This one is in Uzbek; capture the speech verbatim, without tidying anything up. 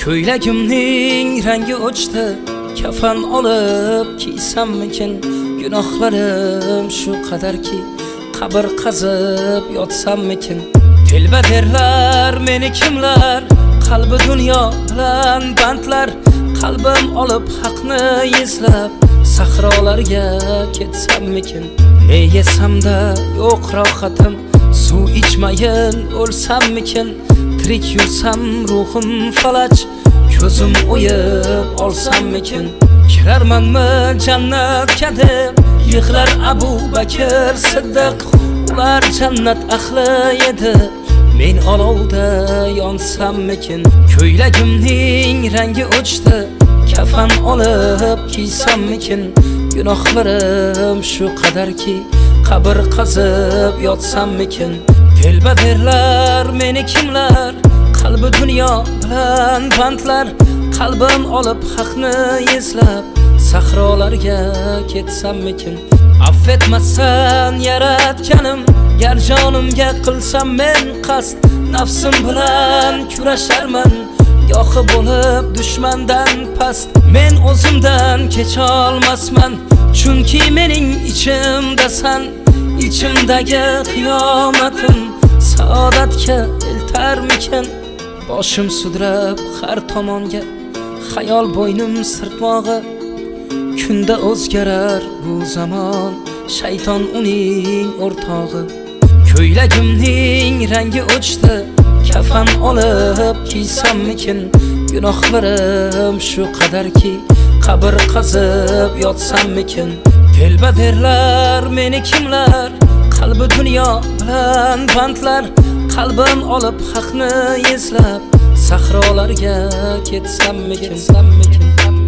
Ko'ylagimning rangi o'chdi, kafan olib kiysammikin? Gunohlarim shu qadarki, qabr qazib yotsammikin? Telba derlar meni kimlar, qalbi dunyo bilan bandlar. Qalbim olib haqni izlab, sahrolarga ketsammikin? Ne yesamda yo'q rohatim, suv ichmayin o'lsammikin? Tirik yursam ruhim falaj, ko'zim o'yib olsammikin? Kirarmanmi jannatga deb, yig'lar Abu Bakr Siddiq. Ular jannat ahli edi, men olovda yonsammikin? Ko'ylagimning rangi o'chdi, kafan olib kiysammikin? Gunohlarim shu qadarki, qabr qazib yotsammikin? Telba derlar meni kimlar, qalbi dunyo bilan bandlar. Qalbim olib haqni izlab, sahrolarga ketsammikin? Affetmasan yaratganim, gar jonimga qilsam men qasd. Nafsim bilan kurasharman, gohi bo'lib dushmandan past. Men o'zimdan kecha olmasman, chunki mening ichimdasan. İçimdagi qiyomatim saodatga eltarmikin? Boshim sudrab har tomonga, xayol bo'ynim sirtmog'i. Kunda o'zgarar bu zamon, shayton uning o'rtog'i. Ko'ylagimning rangi o'chdi, kafan olib kiysammikin? Gunohlarim shu qadarki, qabr qazib yotsammikin? Telba derlar meni kimlar, qalbi dunyo bilan bandlar. Qalbim olib haqni izlab, sahrolarga ketsammikin?